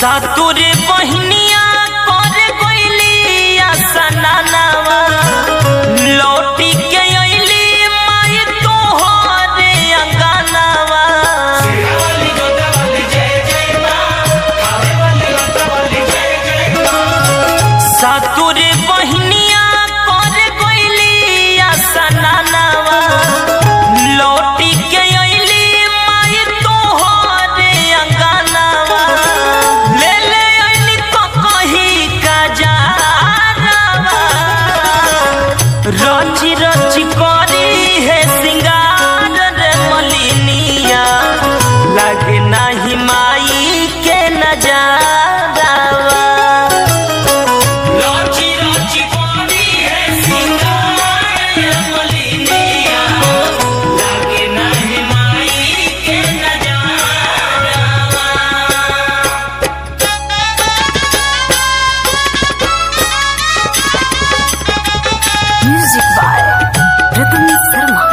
सातुरे बहनिया कर गइली सनानावा लौटी के अइली माई तोहरे अंगनावा सातुरे बहनिया कर गइली सनानावा लौटी के अइली माई तोहरे अंगनावा ले ले अइली तो कही का जानावा रची रची करी है सिंगार रे मलिनिया लागे नाही माई के नजारावा रची रची करी है सिंगार रे मलिनिया लागे नाही माई के नजारावा। Music by Ratan Sharma.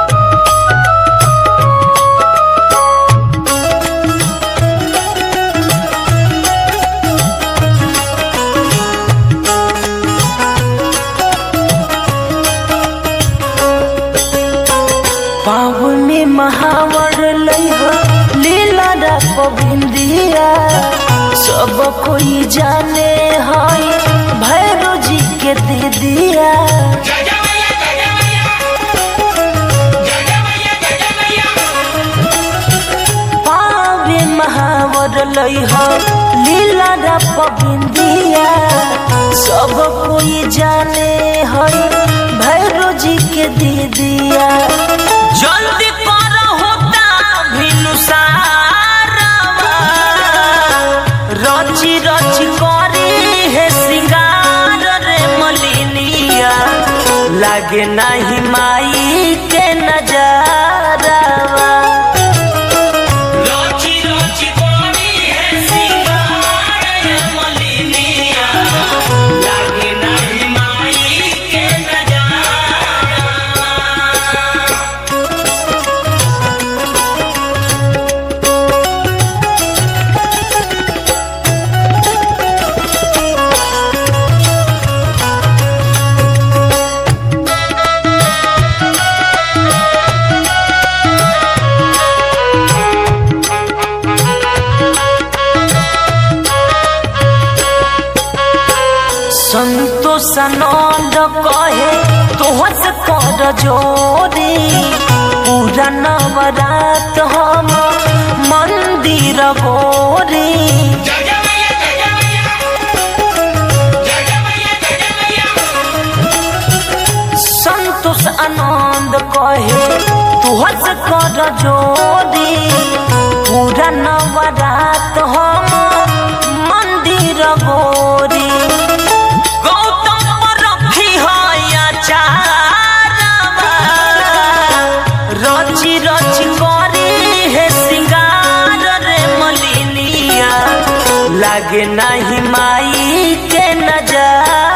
पावनी महावर लइहा लीला राप बिंदिया सब कोई जाने हाय भैरव जी के दीदिया पावे महावर लइहा लीला राप बिंदिया सब कोई जाने हाय भैरव जी के दीदिया जल्दी कर होता भिनुसारवा रची रची करी है सिंगार रे मलिनिया लागे नाही माई के नजारावा रची रची करी है सिंगार रे मलिनिया लागे नाही माई के नजारावा। संतोष आनंद कहे तोहस कर जोरी पूरा नवरात हम मंदिर गोरी संतोष आनंद कहे तोहस कर जोरी पूरा नवरात हम मंदिर गोरी रची रची करी है सिंगार रे मलिनिया लागे नाही माई के नजार।